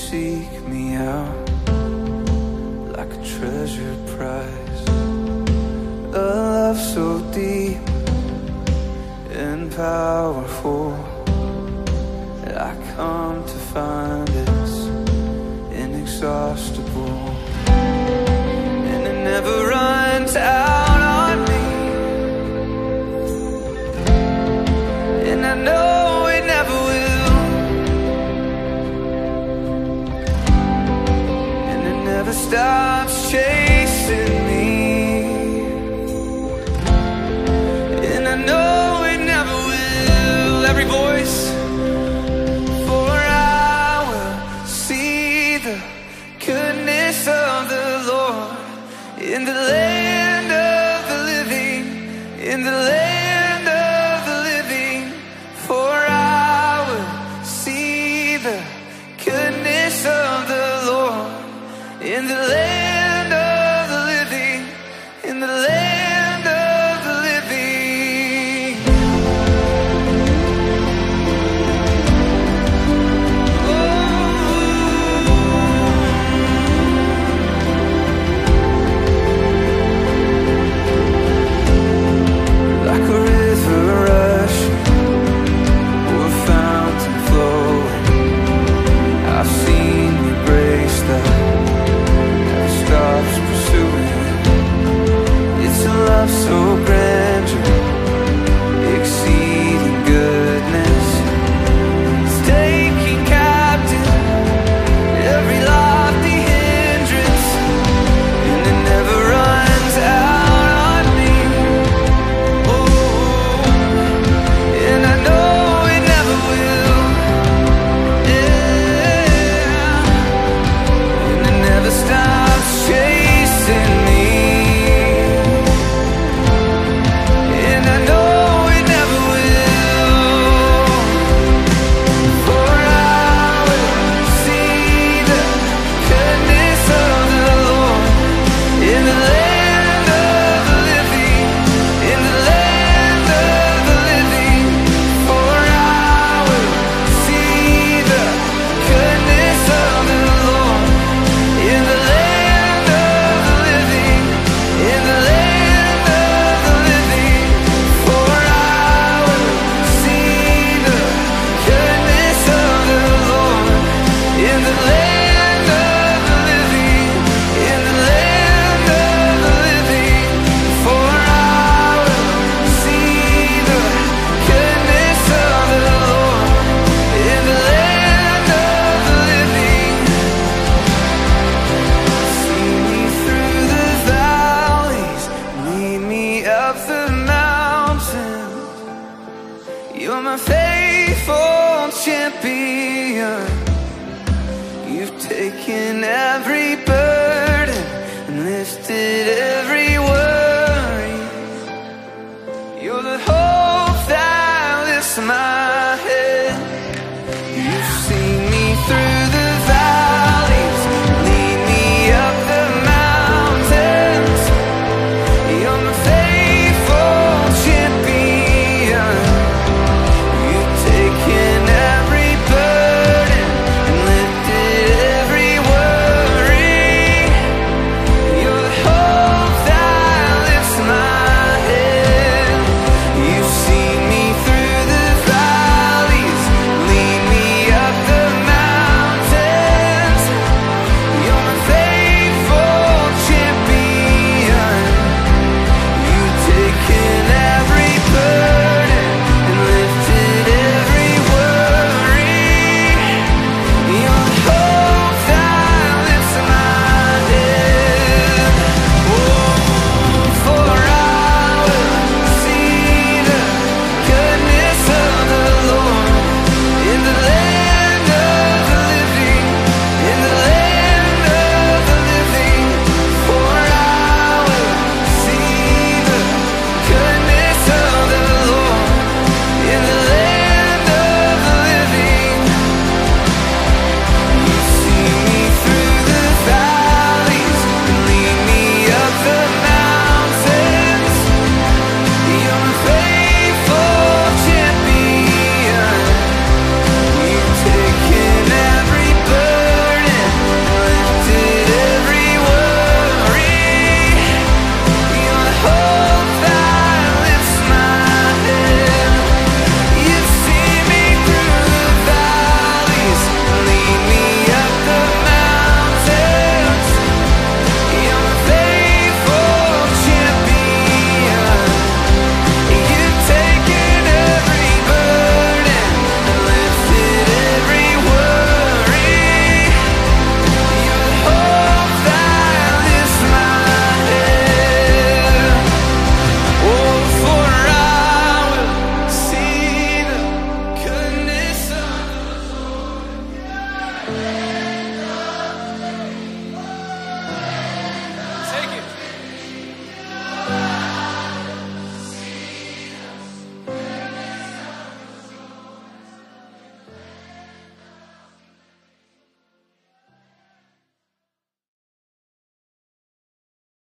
seek me out like a treasured prize. A love so deep and powerful, I come to find it's inexhaustible, and it never runs out on me, and I know it never will, and it never stops chasing me, and I know it never will. Every voice. Goodness of the Lord in the land of the living, in the land of the living. For I will see the goodness of the Lord in the land of the living, in the land of the living. So grandeur, exceeding goodness, it's taking captive every lofty hindrance, and it never runs out on me. Oh, and I know it never will. Yeah, and it never stops chasing me. You're my faithful champion. You've taken every burden and lifted